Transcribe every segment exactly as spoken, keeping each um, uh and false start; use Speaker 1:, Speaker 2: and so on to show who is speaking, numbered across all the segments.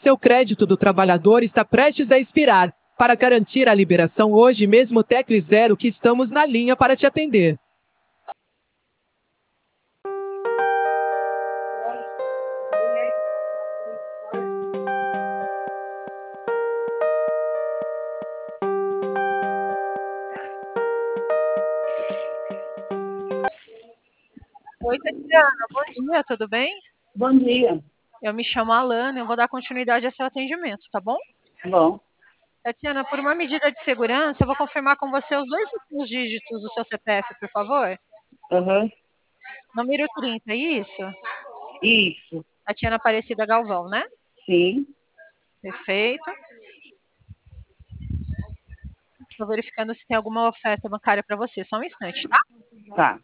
Speaker 1: Seu crédito do trabalhador está prestes a expirar. Para garantir a liberação hoje mesmo, tecle zero que estamos na linha para te atender.
Speaker 2: Oi, Tatiana, bom dia, tudo bem?
Speaker 3: Bom dia.
Speaker 2: Eu me chamo Alana, eu vou dar continuidade ao seu atendimento, tá bom?
Speaker 3: Bom.
Speaker 2: Tatiana, por uma medida de segurança, eu vou confirmar com você os dois últimos dígitos do seu C P F, por favor.
Speaker 3: Uhum.
Speaker 2: Número trinta, é isso?
Speaker 3: Isso.
Speaker 2: Tatiana Aparecida Galvão, né?
Speaker 3: Sim.
Speaker 2: Perfeito. Estou verificando se tem alguma oferta bancária para você, só um instante, tá?
Speaker 3: Tá.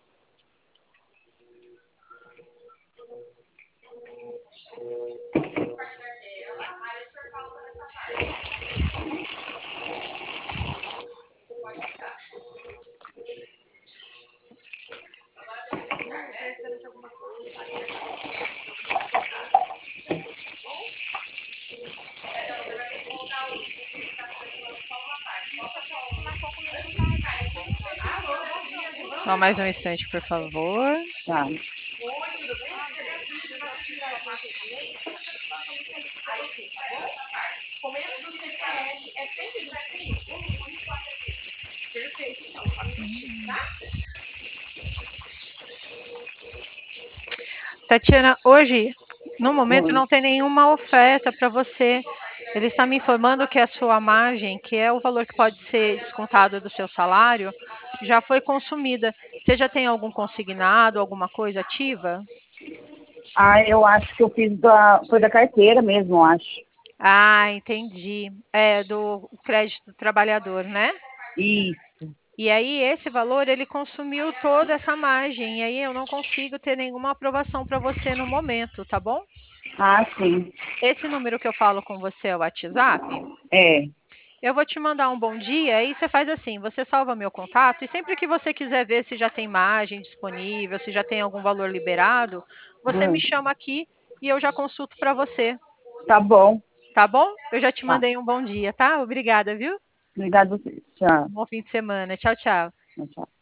Speaker 2: Só mais um instante, por favor.
Speaker 3: Tá.
Speaker 2: Tatiana, hoje, no momento,
Speaker 3: Oi.
Speaker 2: não tem nenhuma oferta para você. Ele está me informando que a sua margem, que é o valor que pode ser descontado do seu salário, já foi consumida. Você já tem algum consignado, alguma coisa ativa?
Speaker 3: Ah, eu acho que eu fiz da, foi da carteira mesmo, eu acho.
Speaker 2: Ah, entendi. É do crédito do trabalhador, né?
Speaker 3: Isso.
Speaker 2: E aí esse valor ele consumiu toda essa margem. E aí eu não consigo ter nenhuma aprovação para você no momento, tá bom?
Speaker 3: Ah, sim.
Speaker 2: Esse número que eu falo com você é o WhatsApp?
Speaker 3: É.
Speaker 2: Eu vou te mandar um bom dia e você faz assim, você salva meu contato e sempre que você quiser ver se já tem margem disponível, se já tem algum valor liberado, você me
Speaker 3: Hum.
Speaker 2: chama aqui e eu já consulto para você,
Speaker 3: Tá bom.
Speaker 2: tá bom? Eu já te
Speaker 3: Tá.
Speaker 2: mandei um bom dia, tá? Obrigada, viu?
Speaker 3: Obrigada a você. Tchau.
Speaker 2: Bom fim de semana. Tchau, tchau.
Speaker 3: Tchau, tchau.